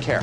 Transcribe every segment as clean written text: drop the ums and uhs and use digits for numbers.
chair.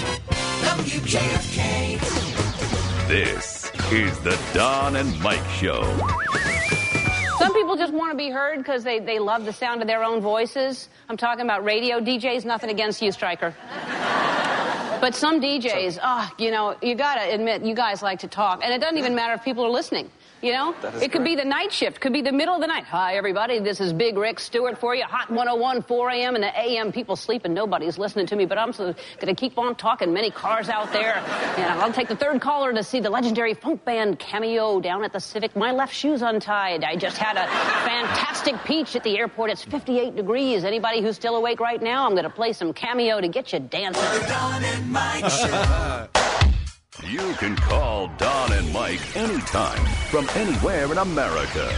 WJFK. This is the Don and Mike Show. Some people just want to be heard because they love the sound of their own voices. I'm talking about radio DJs. Nothing against you, Stryker. But some DJs, you got to admit, you guys like to talk. And it doesn't even matter if people are listening. You know, it could be the night shift, could be the middle of the night. Hi, everybody, this is Big Rick Stewart for you. Hot 101, 4 a.m. in the a.m. People sleeping, nobody's listening to me, but I'm going to keep on talking. Many cars out there. And I'll take the third caller to see the legendary funk band Cameo down at the Civic. My left shoe's untied. I just had a fantastic peach at the airport. It's 58 degrees. Anybody who's still awake right now, I'm going to play some Cameo to get you dancing. Don and Mike Show. You can call Don and Mike anytime from anywhere in America.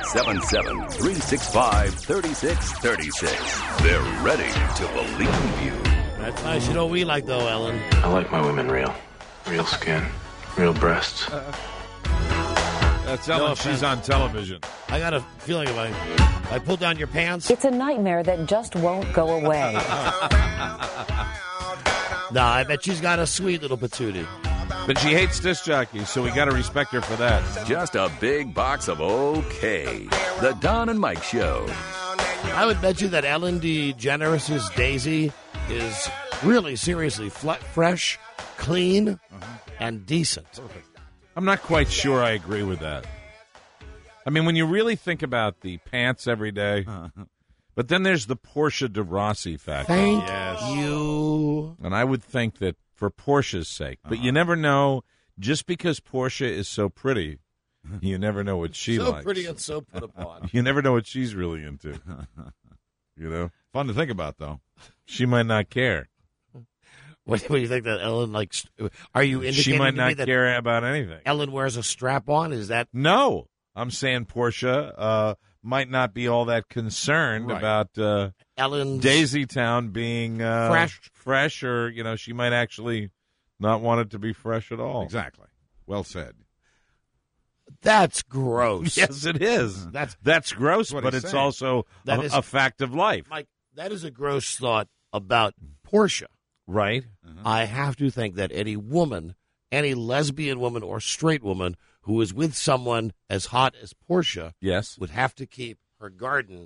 877-365-3636. They're ready to believe you. That's nice. You know what we like, though, Ellen? I like my women real. Real skin. Real breasts. That's Ellen. She's on television. I got a feeling if I pull down your pants. It's a nightmare that just won't go away. Nah, I bet she's got a sweet little patootie. But she hates disc jockeys, so we got to respect her for that. Just a big box of okay. The Don and Mike Show. I would bet you that Ellen DeGeneres' Daisy is really seriously fresh, clean, and decent. I'm not quite sure I agree with that. I mean, when you really think about the pants every day, but then there's the Portia de Rossi factor. Thank you. And I would think that for Portia's sake. But you never know, just because Portia is so pretty, you never know what she likes. So pretty and so put upon. You never know what she's really into. You know? Fun to think about, though. She might not care. What do you think that Ellen likes? Are you indicating She might to me not that care about anything. Ellen wears a strap-on? Is that? No. I'm saying Portia might not be all that concerned about Ellen's Daisy Town being fresh, or she might actually not want it to be fresh at all. Exactly. Well said. That's gross. Yes, it is. That's gross, but it's also a fact of life. Mike, that is a gross thought about Portia. Right. I have to think that any woman, any lesbian woman or straight woman who is with someone as hot as Portia, would have to keep her garden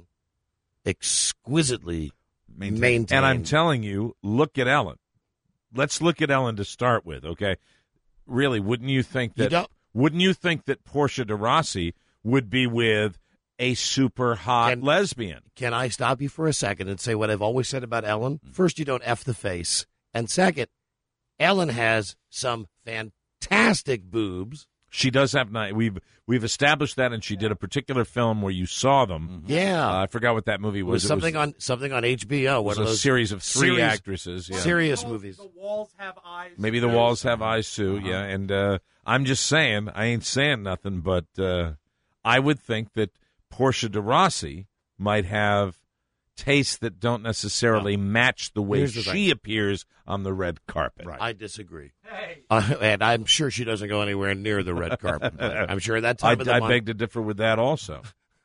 exquisitely maintained. And I'm telling you, look at Ellen. Let's look at Ellen to start with, okay? Really, wouldn't you think that Portia de Rossi would be with a super hot lesbian? Can I stop you for a second and say what I've always said about Ellen? First, you don't F the face. And second, Ellen has some fantastic boobs. She does have nice. We've established that, and she did a particular film where you saw them. Yeah, I forgot what that movie was. It was something on HBO. It was a series of three actresses. Yeah. Serious movies. The Walls Have Eyes. Maybe The Walls Have Eyes too. Yeah, and I'm just saying, I ain't saying nothing, but I would think that Portia de Rossi might have tastes that don't necessarily match the way she appears on the red carpet. Right. I disagree. Hey. And I'm sure she doesn't go anywhere near the red carpet. I'm sure that time of the month. I beg to differ with that also.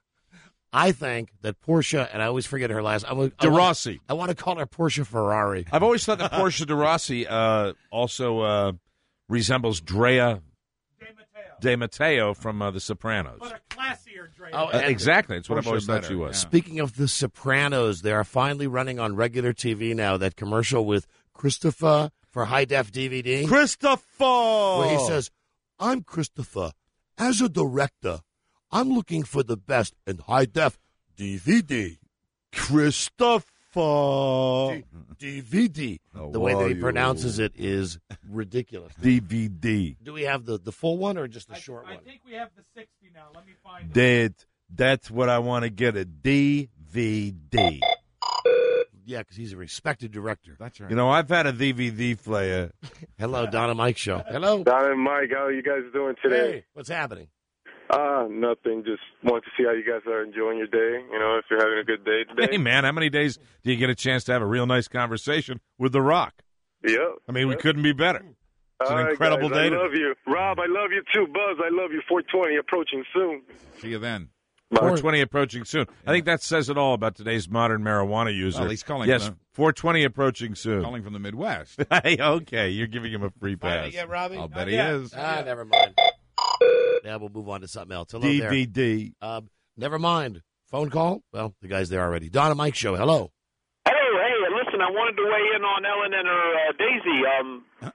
I think that Portia, and I always forget her last name. De Rossi. I want to call her Portia Ferrari. I've always thought that Portia de Rossi also resembles Drea De Matteo from The Sopranos. But a classier Drea. Exactly. That's what I've always thought she was. Yeah. Speaking of The Sopranos, they are finally running on regular TV now, that commercial with Christopher for high-def DVD. Christopher! Where he says, I'm Christopher. As a director, I'm looking for the best in high-def DVD. Christopher! DVD. The way that he pronounces it is ridiculous. DVD. Do we have the full one or just the short one? I think we have the 60 now. Let me find it. That's what I want to get, a DVD. Yeah, because he's a respected director. That's right. You know, I've had a DVD player. Hello, Don and Mike Show. Hello. Don and Mike, how are you guys doing today? Hey, what's happening? Nothing. Just want to see how you guys are enjoying your day. You know, if you're having a good day today. Hey, man, how many days do you get a chance to have a real nice conversation with The Rock? Yep. I mean, we couldn't be better. It's an incredible day. I love you. Rob, I love you too. Buzz, I love you. 420 approaching soon. See you then. 420 approaching soon. I think that says it all about today's modern marijuana user. Well, he's calling. Yes, 420 approaching soon. Calling from the Midwest. Hey, okay, you're giving him a free pass. Yeah, Robbie? I'll bet he is. Never mind. Yeah, we'll move on to something else. Hello there. DVD. Never mind. Phone call? Well, the guy's there already. Don and Mike show. Hello. Hello, hey, listen, I wanted to weigh in on Ellen and her Daisy.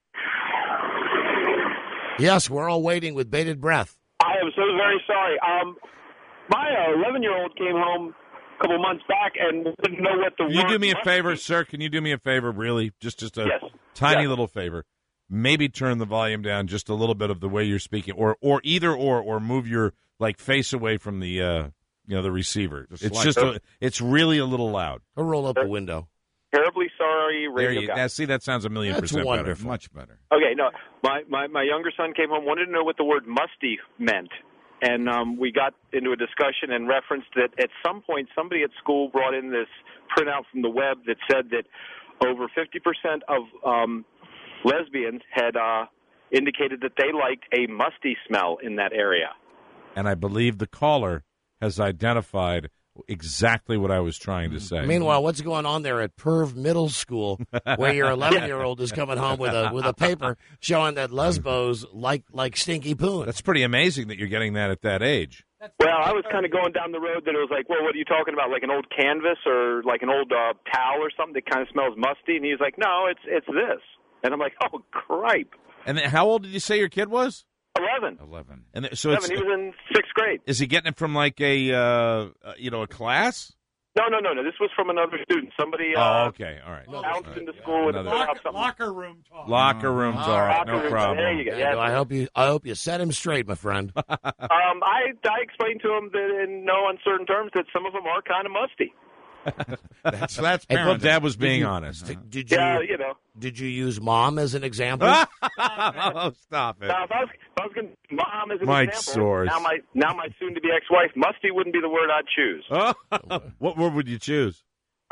Yes, we're all waiting with bated breath. I am so very sorry. My 11-year-old came home a couple months back and didn't know what the Can you do me a favor, sir? Can you do me a favor, really? Just a tiny little favor. Maybe turn the volume down just a little bit of the way you're speaking, or move your face away from the the receiver. It's really a little loud. Or roll up a window. Terribly sorry, radio guy. Now, see, that sounds a million percent wonderful. better. Much better. Okay, no, my younger son came home, wanted to know what the word musty meant. And we got into a discussion and referenced that at some point somebody at school brought in this printout from the web that said that over 50% of lesbians had indicated that they liked a musty smell in that area. And I believe the caller has identified exactly what I was trying to say. Meanwhile, what's going on there at Perv Middle School, where your 11-year-old is coming home with a paper showing that lesbos like stinky poon? That's pretty amazing that you're getting that at that age. Well, I was kind of going down the road that it was like, well, what are you talking about, like an old canvas or like an old towel or something that kind of smells musty? And he's like, no, it's this. And I'm like, oh, cripe. And then how old did you say your kid was? 11. And so 11. He was in 6th grade. Is he getting it from like a class? No. This was from another student. Somebody. Okay, all right. Out in the school with locker room talk. Locker room talk. No problem. There you go. Yeah. I hope you set him straight, my friend. I explained to him that in no uncertain terms that some of them are kind of musty. That's well, Dad was being honest. Did you? Did you use mom as an example? Oh, stop it! Now, if I was going to mom as an Mike example, Source. now my soon-to-be ex-wife, musty wouldn't be the word I'd choose. What word would you choose?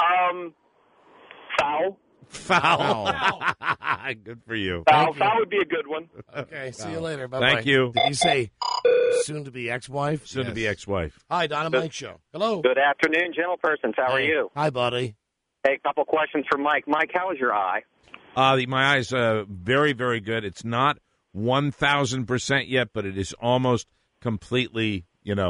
Foul. Foul. Good for you. Foul would be a good one. Okay, see you later. Bye-bye. Thank you. Did you say soon-to-be ex-wife? Soon-to-be ex-wife. Hi, Donna Mike Show. Hello. Good afternoon, gentlepersons. How are you? Hi, buddy. Hey, a couple questions for Mike. Mike, how is your eye? My eye's very, very good. It's not 1,000% yet, but it is almost completely,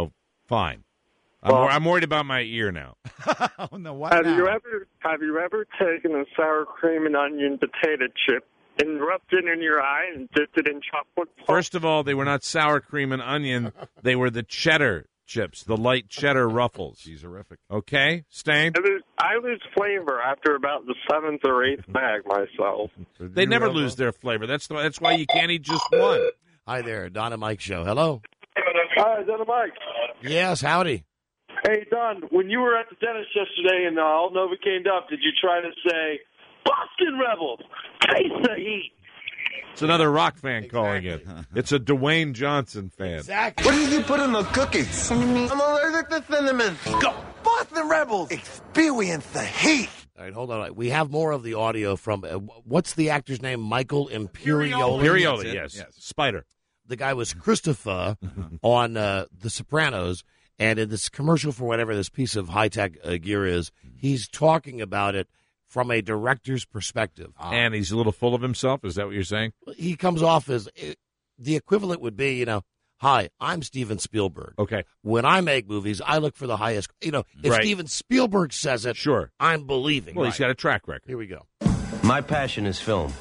fine. I'm worried about my ear now. Oh no! What Have now? you ever taken a sour cream and onion potato chip and rubbed it in your eye and dipped it in chocolate? First of all, they were not sour cream and onion. They were the cheddar chips, the light cheddar ruffles. She's horrific. Okay, Stain? I lose flavor after about the 7th or 8th bag myself. They never lose their flavor. That's why you can't eat just one. Hi there, Donna Mike Show. Hello. Hi, Donna Mike. Yes, howdy. Hey, Don, when you were at the dentist yesterday and all Novocaine up, did you try to say, Boston Rebels, taste the heat? It's another rock fan calling it. It's a Dwayne Johnson fan. Exactly. What did you put in the cookies? Cinnamon. I'm allergic to cinnamon. Go, Boston Rebels. Experience the heat. All right, hold on. We have more of the audio from, what's the actor's name? Michael Imperioli. Imperioli, yes. Spider. The guy was Christopher on The Sopranos. And in this commercial for whatever this piece of high-tech gear is, he's talking about it from a director's perspective. And he's a little full of himself? Is that what you're saying? He comes off as the equivalent would be, hi, I'm Steven Spielberg. Okay. When I make movies, I look for the highest. If Steven Spielberg says it, sure, I'm believing. Well, he's got a track record. Here we go. My passion is film.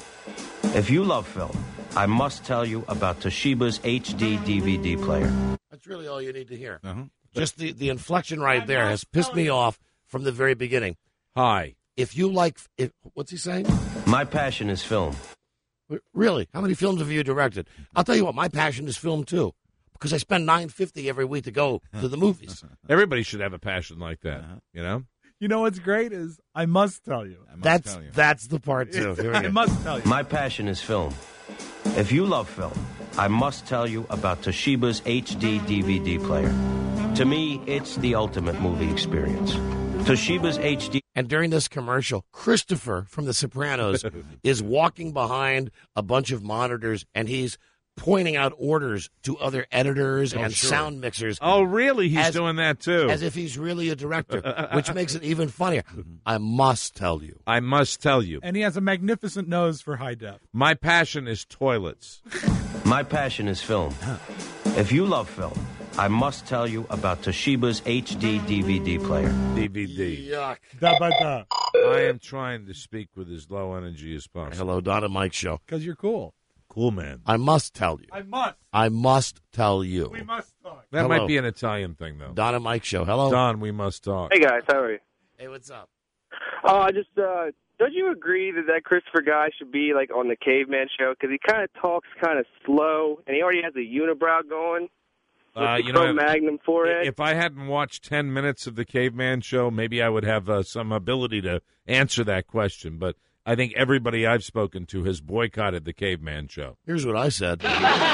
If you love film, I must tell you about Toshiba's HD DVD player. That's really all you need to hear. Just the inflection right there has pissed me off from the very beginning. Hi. If you like, what's he saying? My passion is film. Really? How many films have you directed? I'll tell you what, my passion is film too, because I spend $9.50 every week to go to the movies. Everybody should have a passion like that, You know what's great is I must tell you. That's the part too. Here we go. I must tell you. My passion is film. If you love film, I must tell you about Toshiba's HD DVD player. To me, it's the ultimate movie experience. Toshiba's HD. And during this commercial, Christopher from The Sopranos is walking behind a bunch of monitors, and he's pointing out orders to other editors and sound mixers. Oh, really? He's doing that too. As if he's really a director, which makes it even funnier. I must tell you. I must tell you. And he has a magnificent nose for high def. My passion is toilets. My passion is film. If you love film, I must tell you about Toshiba's HD DVD player. DVD. Yuck. Da-ba-da. I am trying to speak with as low energy as possible. Hello, Don and Mike show. Because you're cool. Cool, man. I must tell you. I must tell you. We must talk. That Hello. might be an Italian thing, though. Don and Mike show. Hello. Don, we must talk. Hey guys, how are you? Hey, what's up? I just don't you agree that Christopher guy should be like on the Caveman show because he kind of talks kind of slow and he already has a unibrow going. With the Magnum forehead. If I hadn't watched 10 minutes of the Caveman show, maybe I would have some ability to answer that question. But I think everybody I've spoken to has boycotted the Caveman show. Here's what I said.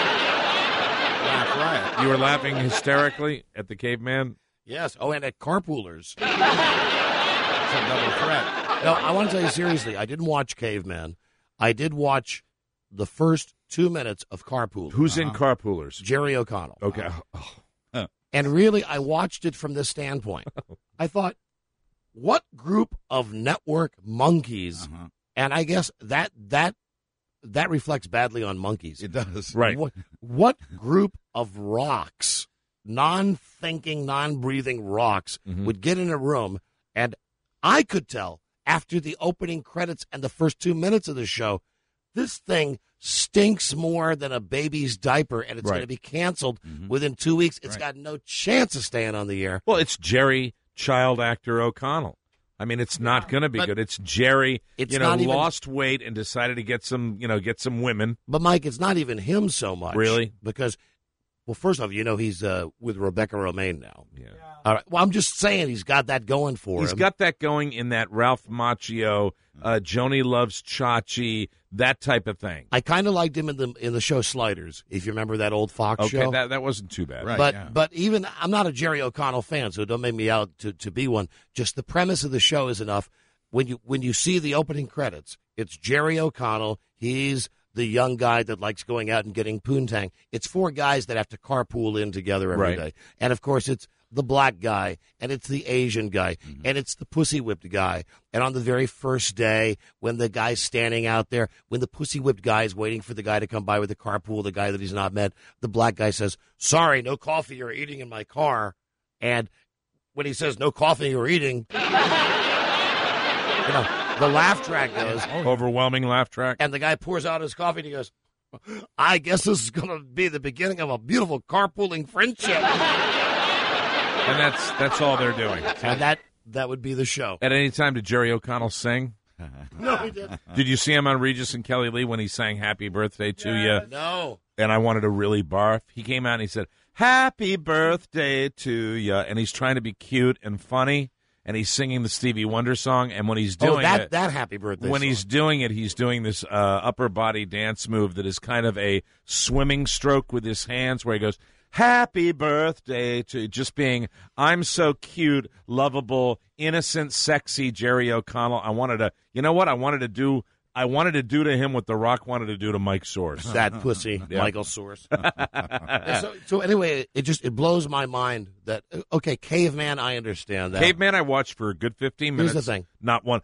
You were laughing hysterically at the Caveman? Yes. Oh, and at carpoolers. It's a double threat. No, I want to tell you seriously. I didn't watch Caveman. I did watch the first 2 minutes of Carpool. Who's in Carpoolers? Jerry O'Connell. Okay. And really, I watched it from this standpoint. I thought, what group of network monkeys? And I guess that reflects badly on monkeys. It does. Right. What group of rocks, non-thinking, non-breathing rocks, would get in a room, and I could tell after the opening credits and the first 2 minutes of the show, this thing stinks more than a baby's diaper, and it's going to be canceled within 2 weeks. It's got no chance of staying on the air. Well, it's Jerry, child actor O'Connell. I mean, it's not going to be good. It's Jerry, lost weight and decided to get some women. But, Mike, it's not even him so much. Really? Because, well, first off, he's with Rebecca Romaine now. Yeah. All right. Well, I'm just saying he's got that going for him. He's got that going in that Ralph Macchio, Joni Loves Chachi, that type of thing. I kind of liked him in the show Sliders, if you remember that old Fox show. Okay, that wasn't too bad. Right, But even, I'm not a Jerry O'Connell fan, so don't make me out to be one. Just the premise of the show is enough. When you see the opening credits, it's Jerry O'Connell. He's the young guy that likes going out and getting poontang. It's 4 guys that have to carpool in together every day. And, of course, it's the black guy, and it's the Asian guy, and it's the pussy-whipped guy. And on the very first day, when the guy's standing out there, when the pussy-whipped guy is waiting for the guy to come by with the carpool, the guy that he's not met, the black guy says, "Sorry, no coffee or eating in my car." And when he says, "No coffee or eating," the laugh track goes. Overwhelming laugh track. And the guy pours out his coffee, and he goes, "I guess this is going to be the beginning of a beautiful carpooling friendship." And that's all they're doing. And that would be the show. At any time, did Jerry O'Connell sing? No, he didn't. Did you see him on Regis and Kelly Lee when he sang "Happy Birthday" to you? No. And I wanted to really barf. He came out and he said, "Happy birthday to you," and he's trying to be cute and funny, and he's singing the Stevie Wonder song. And when he's doing that Happy Birthday when song. he's doing it, he's doing this upper body dance move that is kind of a swimming stroke with his hands, where he goes, "Happy birthday," to just being, I'm so cute, lovable, innocent, sexy Jerry O'Connell. I wanted to do to him what The Rock wanted to do to Mike Source. That pussy, Michael Source. So anyway, it blows my mind that, okay, Caveman, I understand that. Caveman I watched for a good 15 minutes. Here's the thing. Not one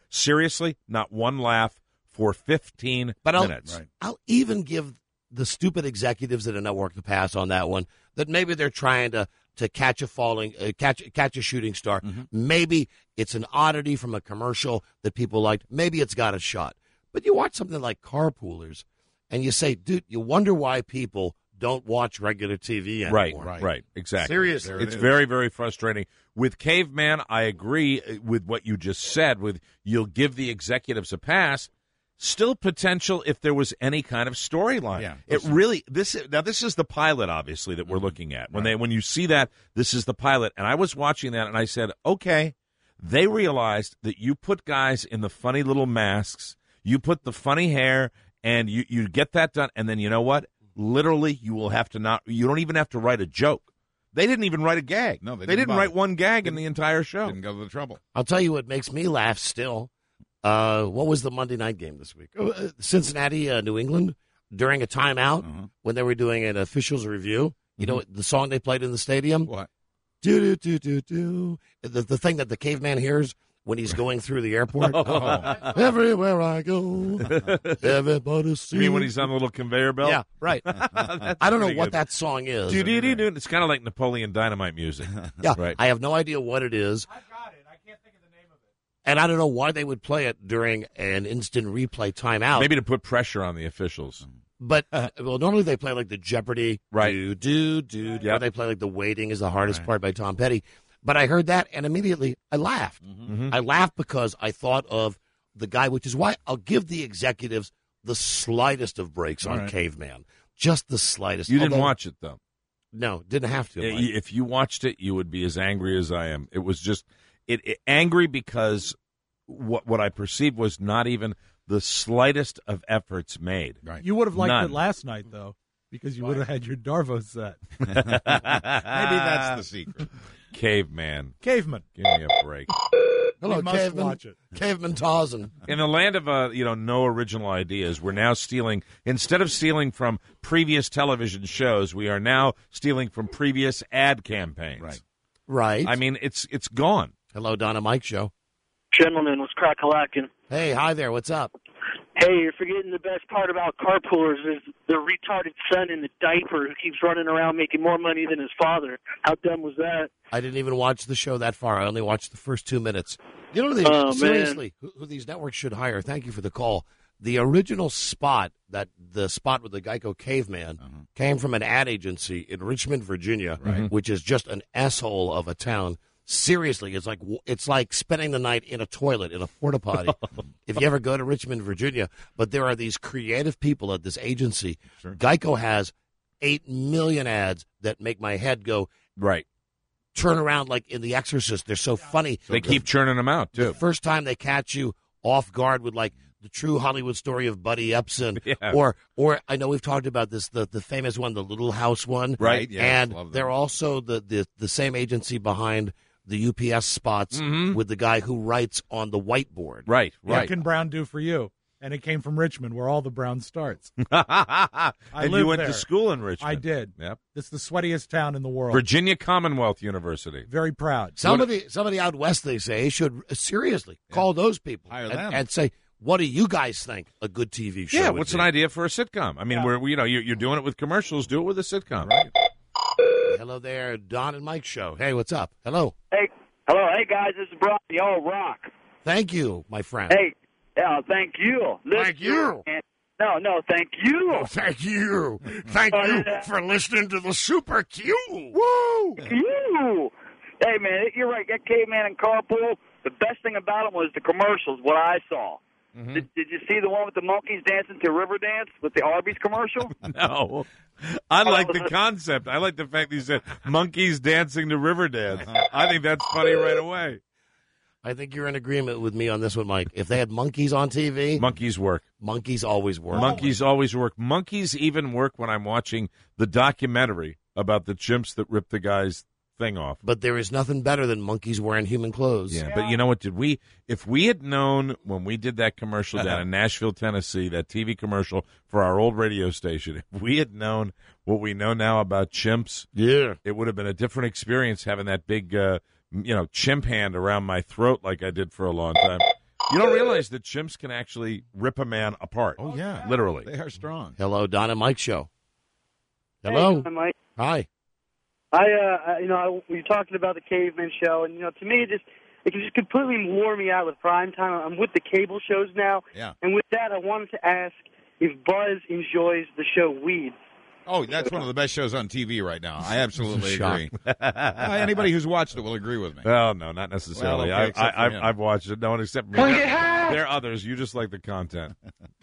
laugh for 15 minutes. I'll even give the stupid executives at a network the pass on that one, that maybe they're trying to catch a shooting star. Maybe it's an oddity from a commercial that people liked. Maybe it's got a shot. But you watch something like Carpoolers, and you say, dude, you wonder why people don't watch regular TV anymore. Right, exactly. Seriously. It's very, very frustrating. With Caveman, I agree with what you just said, with you'll give the executives a pass. Still potential if there was any kind of storyline. Yeah, this is the pilot, obviously, that we're looking at. When you see that, this is the pilot. And I was watching that, and I said, okay, they realized that you put guys in the funny little masks, you put the funny hair, and you get that done, and then you know what? Literally, you don't even have to write a joke. They didn't even write a gag. No, they didn't write one gag in the entire show. Didn't go to the trouble. I'll tell you what makes me laugh still. What was the Monday night game this week? Cincinnati, New England. during a timeout when they were doing an officials review. You know the song they played in the stadium? What? Do, do, do, do, do. The thing that the caveman hears when he's going through the airport. Everywhere I go, everybody sees. You mean when he's on a little conveyor belt? Yeah, right. I don't know what that song is. It's kind of like Napoleon Dynamite music. Yeah, right. I have no idea what it is. I got it. I can't think of the name of it. And I don't know why they would play it during an instant replay timeout. Maybe to put pressure on the officials. But, well, normally they play like the Jeopardy. Right. Do. Or they play like the waiting is the hardest part by Tom Petty. But I heard that, and immediately I laughed. I laughed because I thought of the guy, which is why I'll give the executives the slightest of breaks on Caveman. Just the slightest. You didn't watch it, though. No, didn't have to. If you watched it, you would be as angry as I am. It was just angry because what I perceived was not even the slightest of efforts made. Right. You would have liked None. it last night, though, because you would have had your Darvo set. Maybe that's the secret. Caveman. Caveman. Give me a break. Hello, We must Caveman. watch it. Caveman Tarzan. In the land of no original ideas, we're now stealing. Instead of stealing from previous television shows, we are now stealing from previous ad campaigns. Right. I mean, it's gone. Hello, Donna Mike Show. Gentlemen, was crack-a-lackin'. Hey, hi there. What's up? Hey, you're forgetting the best part about carpoolers is the retarded son in the diaper who keeps running around making more money than his father. How dumb was that? I didn't even watch the show that far. I only watched the first 2 minutes. You know, seriously, who these networks should hire? Thank you for the call. The original spot, the spot with the Geico caveman, came from an ad agency in Richmond, Virginia, which is just an asshole of a town. Seriously, it's like spending the night in a toilet in a porta potty. If you ever go to Richmond, Virginia, but there are these creative people at this agency. Sure. Geico has 8 million ads that make my head go turn around like in The Exorcist. They're so funny. They keep churning them out too. The first time they catch you off guard with like the true Hollywood story of Buddy Epson, or I know we've talked about this, the famous one, the Little House one, right? Yeah, and they're also the same agency behind the UPS spots with the guy who writes on the whiteboard. Right. What can Brown do for you? And it came from Richmond, where all the Brown starts. And you went to school in Richmond. I did. Yep. It's the sweatiest town in the world. Virginia Commonwealth University. Very proud. Somebody out west, they say, should seriously call those people and say, what do you guys think a good TV show Yeah, would what's be? an idea for a sitcom? I mean, you're doing it with commercials. Do it with a sitcom. Right. Hello there, Don and Mike Show. Hey, what's up? Hello. Hey, hello. Hey, guys, this is Brock. Y'all rock. Thank you, my friend. Hey, thank you. Thank you. No, thank you. Oh, thank you. Thank you for listening to the Super Q. Woo! You. Hey, man, you're right. That caveman and carpool, the best thing about them was the commercials, what I saw. Mm-hmm. Did you see the one with the monkeys dancing to Riverdance with the Arby's commercial? No. I like the concept. I like the fact that you said monkeys dancing to Riverdance. I think that's funny right away. I think you're in agreement with me on this one, Mike. If they had monkeys on TV, monkeys work. Monkeys always work. Monkeys always work. Monkeys even work when I'm watching the documentary about the chimps that ripped the guy's thing off. But there is nothing better than monkeys wearing human clothes. Yeah, but you know what? If we had known when we did that commercial down in Nashville, Tennessee, that TV commercial for our old radio station, if we had known what we know now about chimps, it would have been a different experience having that big, chimp hand around my throat like I did for a long time. You don't realize that chimps can actually rip a man apart. Oh, yeah. Literally. They are strong. Hello, Don and Mike Show. Hello. Hey, Mike. Hi. We were talking about the Caveman Show, and, to me, it can just completely wore me out with prime time. I'm with the cable shows now. Yeah. And with that, I wanted to ask if Buzz enjoys the show Weeds. Oh, that's one of the best shows on TV right now. I absolutely agree. Anybody who's watched it will agree with me. Well, no, not necessarily. Well, okay, I've watched it. No one except me. There are others. You just like the content.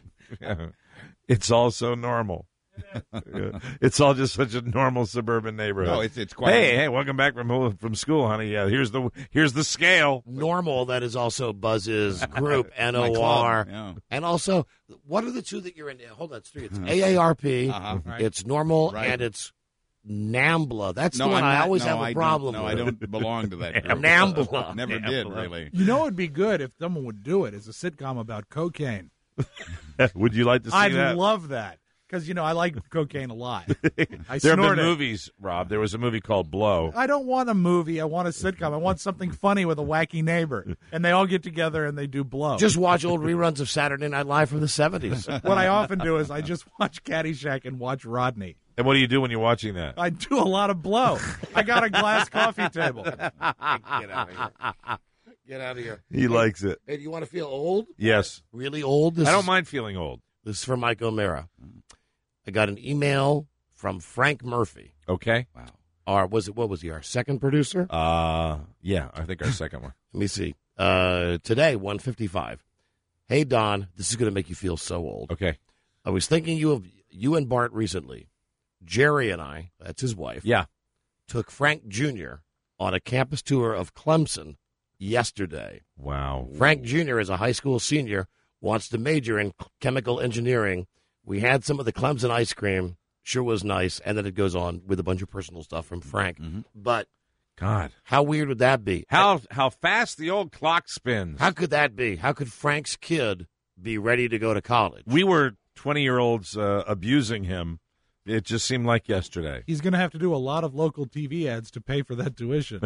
It's all so normal. It's all just such a normal suburban neighborhood. No, it's quite. Hey, welcome back from school, honey. Yeah, here's the scale. Normal. That is also Buzz's group, NOR, and also what are the two that you're in? Hold on, it's three. It's AARP. Right. It's Normal, and it's NAMBLA. That's the one I always have a problem with. No, I don't belong to that group. NAMBLA. Never did, really. You know, it'd be good if someone would do it as a sitcom about cocaine. Would you like to see that? I'd love that. because, I like cocaine a lot. There have been movies, Rob. There was a movie called Blow. I don't want a movie. I want a sitcom. I want something funny with a wacky neighbor. And they all get together and they do Blow. Just watch old reruns of Saturday Night Live from the 70s. What I often do is I just watch Caddyshack and watch Rodney. And what do you do when you're watching that? I do a lot of Blow. I got a glass coffee table. Get out of here. Get out of here. He likes it. Hey, do you want to feel old? Yes. Really old? I don't mind feeling old. This is from Mike O'Mara. I got an email from Frank Murphy. Okay. Wow. What was he, our second producer? Yeah, I think our second one. Let me see. Today, 1:55. Hey, Don, this is going to make you feel so old. Okay. I was thinking of you and Bart recently. Jerry and I, that's his wife, took Frank Jr. on a campus tour of Clemson yesterday. Wow. Frank Jr. is a high school senior, wants to major in chemical engineering. We had some of the Clemson ice cream. Sure was nice. And then it goes on with a bunch of personal stuff from Frank. Mm-hmm. But, God, how weird would that be? How fast the old clock spins. How could that be? How could Frank's kid be ready to go to college? We were 20-year-olds abusing him. It just seemed like yesterday. He's going to have to do a lot of local TV ads to pay for that tuition.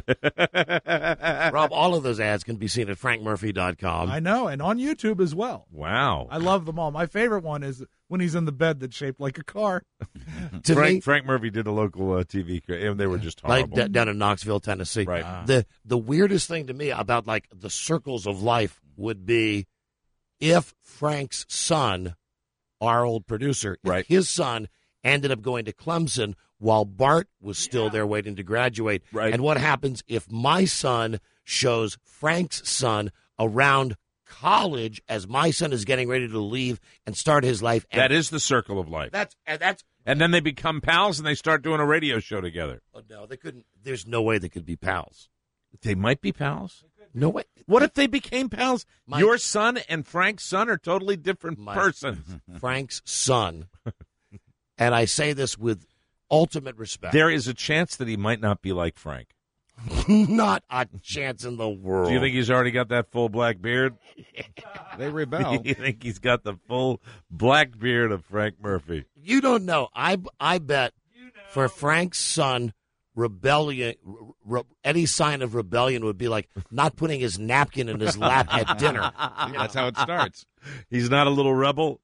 Rob, all of those ads can be seen at frankmurphy.com. I know, and on YouTube as well. Wow. I love them all. My favorite one is when he's in the bed that's shaped like a car. Frank Murphy did a local TV, and they were just horrible. Like down in Knoxville, Tennessee. Right. The weirdest thing to me about like the circles of life would be if Frank's son, our old producer, if his son ended up going to Clemson while Bart was still there waiting to graduate. Right. And what happens if my son shows Frank's son around college as my son is getting ready to leave and start his life? That is the circle of life. And then they become pals and they start doing a radio show together. Oh, no, they couldn't. There's no way they could be pals. They might be pals. No way. What if they became pals? Your son and Frank's son are totally different persons. Frank's son. And I say this with ultimate respect. There is a chance that he might not be like Frank. Not a chance in the world. Do you think he's already got that full black beard? They rebel. You think he's got the full black beard of Frank Murphy? You don't know. I bet for Frank's son, rebellion, any sign of rebellion would be like not putting his napkin in his lap at dinner. That's how it starts. He's not a little rebel?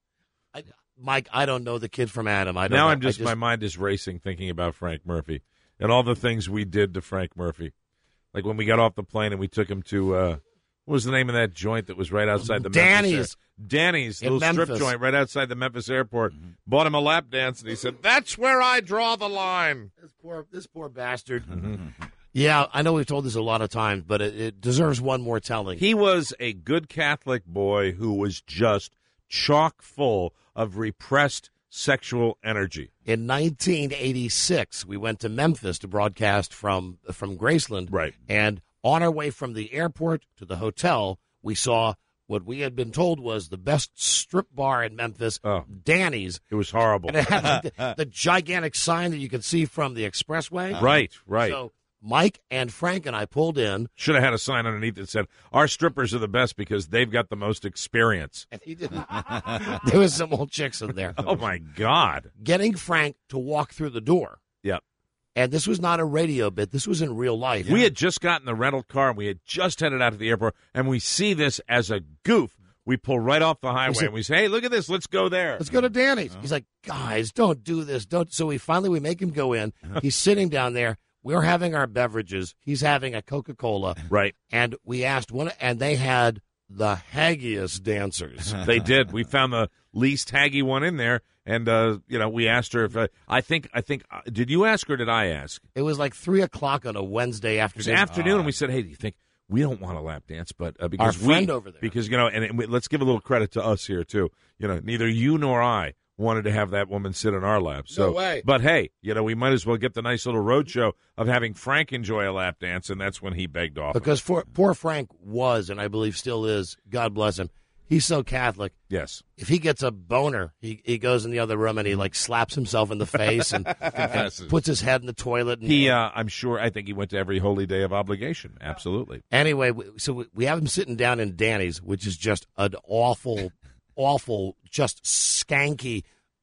Mike, I don't know the kid from Adam. My mind is racing thinking about Frank Murphy and all the things we did to Frank Murphy. Like when we got off the plane and we took him to, what was the name of that joint that was right outside the Memphis? Danny's little strip joint right outside the Memphis airport. Mm-hmm. Bought him a lap dance and he said, "That's where I draw the line." This poor bastard. Mm-hmm. Yeah, I know we've told this a lot of times, but it deserves one more telling. He was a good Catholic boy who was just chock full of repressed sexual energy. In 1986, we went to Memphis to broadcast from Graceland. Right. And on our way from the airport to the hotel, we saw what we had been told was the best strip bar in Memphis, Danny's. It was horrible. And it had the gigantic sign that you could see from the expressway. Right. So Mike and Frank and I pulled in. Should have had a sign underneath that said, "Our strippers are the best because they've got the most experience." And he didn't. There was some old chicks in there. Oh, my God. Getting Frank to walk through the door. Yep. And this was not a radio bit. This was in real life. We had just gotten the rental car, and we had just headed out to the airport, and we see this as a goof. We pull right off the highway, and we say, "Hey, look at this. Let's go there. Let's go to Danny's." He's like, "Guys, don't do this. Don't." So we make him go in. He's sitting down there. We're having our beverages. He's having a Coca-Cola. Right. And we asked and they had the haggiest dancers. They did. We found the least haggy one in there, and we asked her if I think. Did you ask or did I ask? It was like 3:00 on a Wednesday afternoon. And we said, "Hey, do you think we don't want a lap dance?" But because our friend over there, because let's give a little credit to us here too. Neither you nor I wanted to have that woman sit in our lap. So, no way. But hey, we might as well get the nice little road show of having Frank enjoy a lap dance, and that's when he begged off. Because poor Frank was, and I believe still is, God bless him, he's so Catholic. Yes. If he gets a boner, he goes in the other room and he slaps himself in the face and puts his head in the toilet. And, I think he went to every holy day of obligation. Absolutely. Anyway, so we have him sitting down in Danny's, which is just an awful, just skanky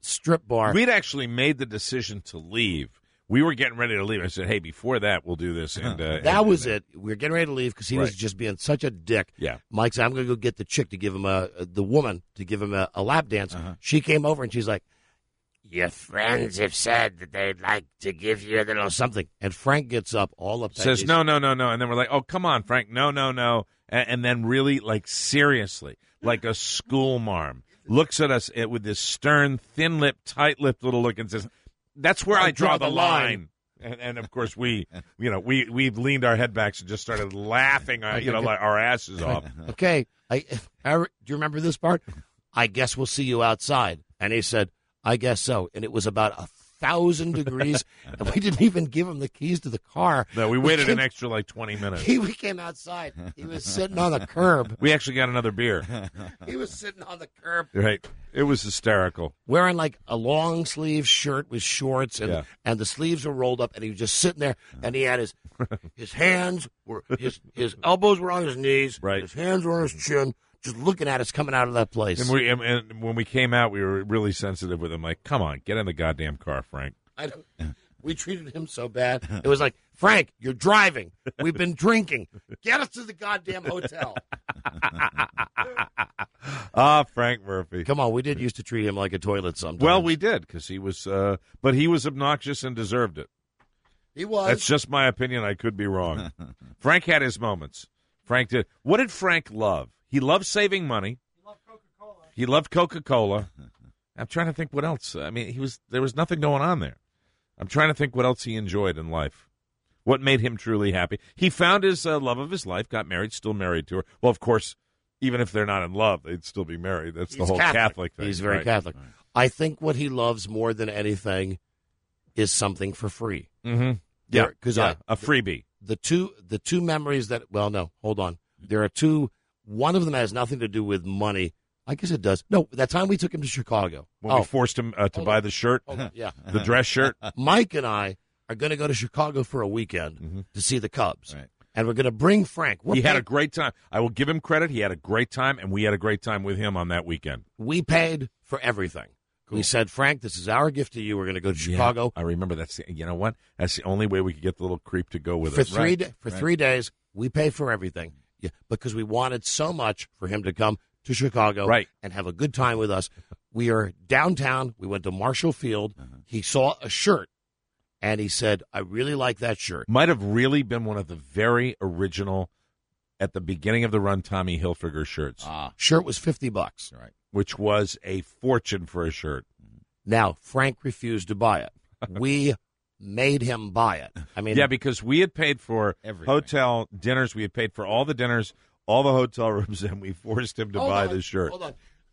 strip bar. We'd actually made the decision to leave. We were getting ready to leave. I said, hey, before that, we'll do this. And that was it. We were getting ready to leave because he was just being such a dick. Yeah. Mike said, I'm going to go get the chick to give him the woman to give him a lap dance. She came over and she's like, your friends have said that they'd like to give you a little something. And Frank gets up all upset. Says, no. And then we're like, oh, come on, Frank. No. And then really, like, seriously, like a school marm, looks at us with this stern, thin-lipped, tight-lipped little look and says, that's where I draw the line. And of course, we leaned our head backs and just started laughing, like our asses off. Okay. Do you remember this part? I guess we'll see you outside. And he said, I guess so. And it was about 1,000 degrees, and we didn't even give him the keys to the car. No, we waited an extra, 20 minutes. We came outside. He was sitting on the curb. We actually got another beer. He was sitting on the curb. Right. It was hysterical. Wearing, a long-sleeve shirt with shorts, and the sleeves were rolled up, and he was just sitting there, and he had his hands, his elbows were on his knees, right. His hands were on his chin, just looking at us coming out of that place. And when we came out, we were really sensitive with him. Like, come on, get in the goddamn car, Frank. We treated him so bad. It was like, Frank, you're driving. We've been drinking. Get us to the goddamn hotel. Frank Murphy. Come on, we did used to treat him like a toilet sometimes. Well, we did, because he was, but he was obnoxious and deserved it. He was. That's just my opinion. I could be wrong. Frank had his moments. Frank did. What did Frank love? He loved saving money. He loved Coca-Cola. I'm trying to think what else. I mean, there was nothing going on there. I'm trying to think what else he enjoyed in life. What made him truly happy? He found his love of his life, got married, still married to her. Well, of course, even if they're not in love, they'd still be married. That's the whole Catholic thing. He's very Catholic. Right. I think what he loves more than anything is something for free. Mm-hmm. Yeah, because a freebie. The two memories that, well, no, hold on. There are two. One of them has nothing to do with money. I guess it does. No, that time we took him to Chicago. When we forced him to buy the shirt, the dress shirt. Mike and I are going to go to Chicago for a weekend to see the Cubs. Right. And we're going to bring Frank. He had a great time. I will give him credit. He had a great time, and we had a great time with him on that weekend. We paid for everything. Cool. We said, Frank, this is our gift to you. We're going to go to Chicago. I remember that. You know what? That's the only way we could get the little creep to go with for us. For 3 days, we paid for everything. Yeah, because we wanted so much for him to come to Chicago and have a good time with us. We are downtown. We went to Marshall Field. He saw a shirt, and he said, I really like that shirt. Might have really been one of the very original, at the beginning of the run, Tommy Hilfiger shirts. Shirt was $50. Right. Which was a fortune for a shirt. Now, Frank refused to buy it. We made him buy it. I mean, yeah, because we had paid for hotel dinners. We had paid for all the dinners, all the hotel rooms, and we forced him to buy this shirt. Hold on.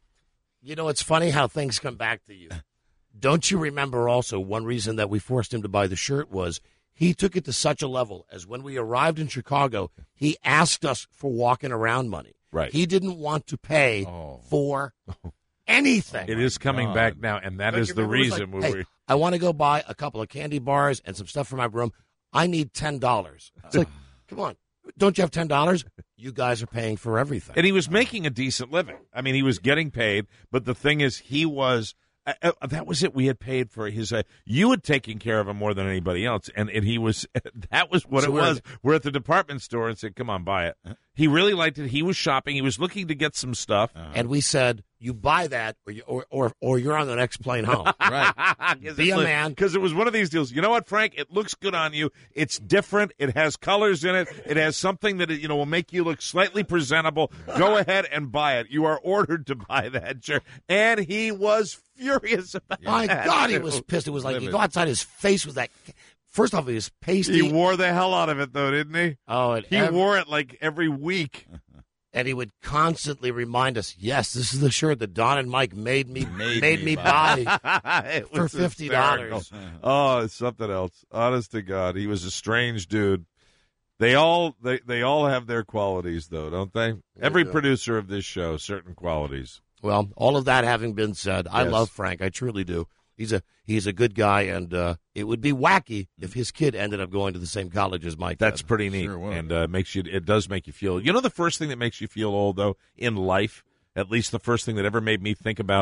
You know, it's funny how things come back to you. Don't you remember also one reason that we forced him to buy the shirt was he took it to such a level as when we arrived in Chicago, he asked us for walking around money. Right. He didn't want to pay for anything. It is coming back now, and that is the reason. Hey, I want to go buy a couple of candy bars and some stuff for my room. I need $10. It's like, come on. Don't you have $10? You guys are paying for everything. And he was making a decent living. I mean, he was getting paid, but the thing is, he was that was it. We had paid for his. You had taken care of him more than anybody else, and he was. That was what it was. We're at the department store and said, "Come on, buy it." He really liked it. He was shopping. He was looking to get some stuff, and we said, "You buy that, or you're on the next plane home." Right? Be a man, because it was one of these deals. You know what, Frank? It looks good on you. It's different. It has colors in it. It has something that will make you look slightly presentable. Go ahead and buy it. You are ordered to buy that shirt, and he was furious about it. My God, he was pissed. It was like you go outside, his face was that. First off, he was pasty. He wore the hell out of it, though, didn't he? Oh, he wore it like every week. And he would constantly remind us, yes, this is the shirt that Don and Mike made me buy for $50. Oh, it's something else. Honest to God, he was a strange dude. They all have their qualities, though, don't they? Every producer of this show, certain qualities. Well, all of that having been said, I love Frank. I truly do. He's a good guy, and it would be wacky if his kid ended up going to the same college as Mike. That's pretty neat, and it does make you feel. You know, the first thing that makes you feel old, though, in life, at least the first thing that ever made me think about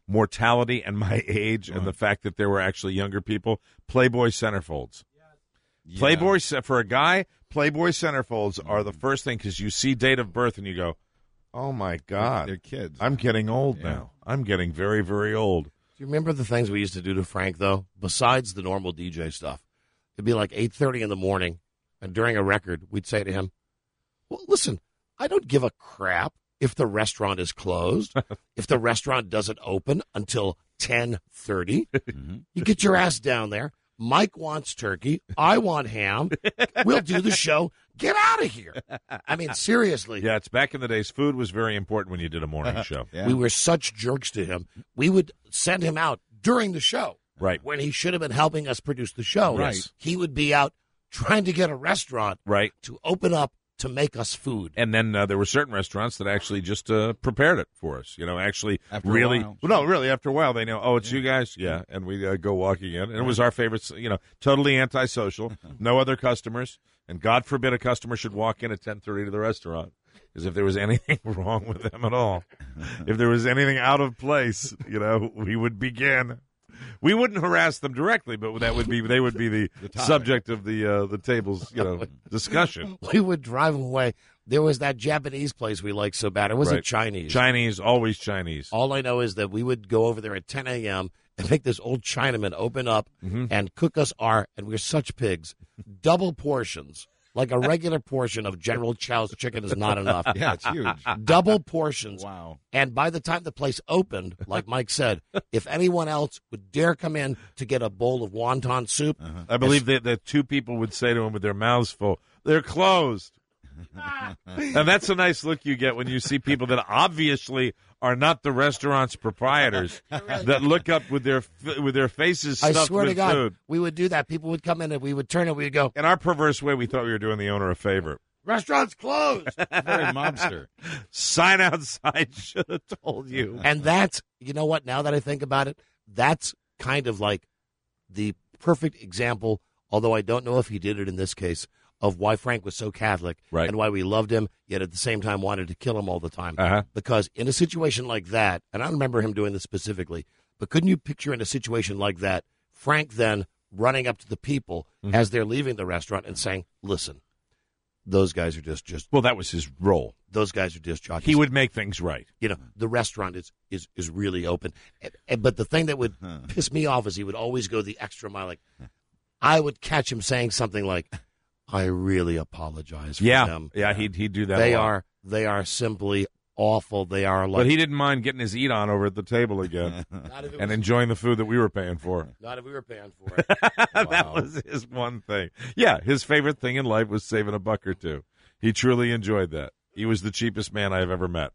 mortality and my age and the fact that there were actually younger people, Playboy centerfolds. Yeah. Playboy, for a guy, Playboy centerfolds are the first thing because you see date of birth and you go, oh, my God. They're kids. I'm getting old now. I'm getting very, very old. Do you remember the things we used to do to Frank, though, besides the normal DJ stuff? It'd be like 8:30 in the morning, and during a record, we'd say to him, well, listen, I don't give a crap if the restaurant is closed, if the restaurant doesn't open until 10:30. You get your ass down there. Mike wants turkey. I want ham. We'll do the show. Get out of here. I mean, seriously. Yeah, it's back in the days. Food was very important when you did a morning show. We were such jerks to him. We would send him out during the show. Right. When he should have been helping us produce the show. Right. He would be out trying to get a restaurant to open up to make us food. And then there were certain restaurants that actually just prepared it for us. You know, actually after really. A while. Well, no, really, after a while, they know, oh, it's you guys? Yeah. And we go walking in. And it was our favorite, you know, totally antisocial, no other customers. And God forbid a customer should walk in at 10:30 to the restaurant. Because if there was anything wrong with them at all, if there was anything out of place, you know, we would begin. We wouldn't harass them directly, but they would be the subject of the table's discussion. We would drive away. There was that Japanese place we liked so bad. It wasn't Chinese. Chinese, always Chinese. All I know is that we would go over there at 10 a.m. and make this old Chinaman open up and cook us and we're such pigs, double portions. Like a regular portion of General Chow's chicken is not enough. Yeah, it's huge. Double portions. Wow. And by the time the place opened, like Mike said, if anyone else would dare come in to get a bowl of wonton soup. I believe that two people would say to him with their mouths full, they're closed. And that's a nice look you get when you see people that obviously are not the restaurant's proprietors that look up with their faces stuffed I swear with to God, food. we would do that. People would come in and we would turn and we would go. In our perverse way, we thought we were doing the owner a favor. Restaurant's closed. Very mobster. Sign outside should have told you. And that's, you know what, now that I think about it, that's kind of like the perfect example, although I don't know if he did it in this case, of why Frank was so Catholic and why we loved him, yet at the same time wanted to kill him all the time. Because in a situation like that, and I don't remember him doing this specifically, but couldn't you picture in a situation like that, Frank then running up to the people as they're leaving the restaurant and saying, listen, those guys are just well, that was his role. Those guys are just jockeys. He would make things right. You know, the restaurant is really open. But the thing that would piss me off is he would always go the extra mile. Like, I would catch him saying something like, I really apologize for them. Yeah, he'd do that. They are simply awful. They are like. But he didn't mind getting his eat on over at the table again and enjoying the food that we were paying for. Not if we were paying for it. That was his one thing. Yeah, his favorite thing in life was saving a buck or two. He truly enjoyed that. He was the cheapest man I have ever met.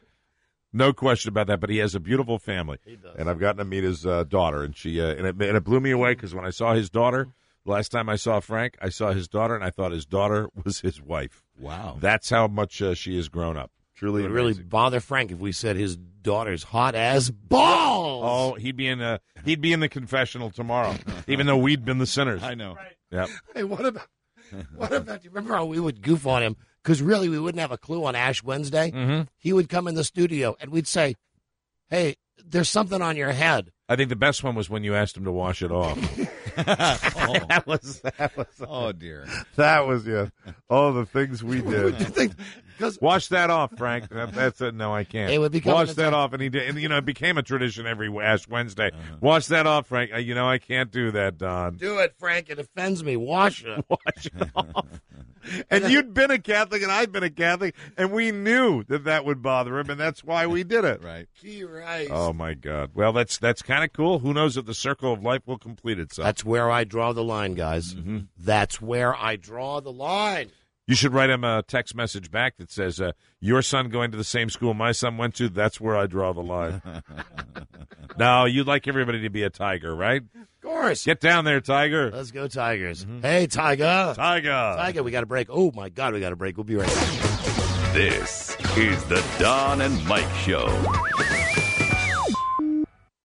No question about that, but he has a beautiful family. He does. And I've gotten to meet his daughter, and she and it blew me away because when I saw his daughter, last time I saw Frank, I saw his daughter, and I thought his daughter was his wife. Wow. That's how much she has grown up. Truly It would amazing. really bother Frank if we said his daughter's hot as balls. Oh, he'd be in the confessional tomorrow, even though we'd been the sinners. I know. Right. Yep. Hey, what about, do you remember how we would goof on him? Because really we wouldn't have a clue on Ash Wednesday. He would come in the studio, and we'd say, hey, there's something on your head. I think the best one was when you asked him to wash it off. That was. Oh dear. That was all the things we What would you did. think? Wash that off, Frank. That's it. No, I can't. It would become Wash an that attack. off, and he did. And it became a tradition every Ash Wednesday. Wash that off, Frank. I can't do that, Don. Do it, Frank. It offends me. Wash it. Wash it off. And you'd been a Catholic, and I'd been a Catholic, and we knew that would bother him, and that's why we did it. Right. Gee, right. Oh my God! Well, that's kind of cool. Who knows if the circle of life will complete itself? That's where I draw the line, guys. That's where I draw the line. You should write him a text message back that says, "Your son going to the same school my son went to. That's where I draw the line." No, you'd like everybody to be a Tiger, right? Of course. Get down there, Tiger. Let's go, Tigers. Hey, Tiger. Tiger, we got to break. Oh my God, we got to break. We'll be right back. This is the Don and Mike Show.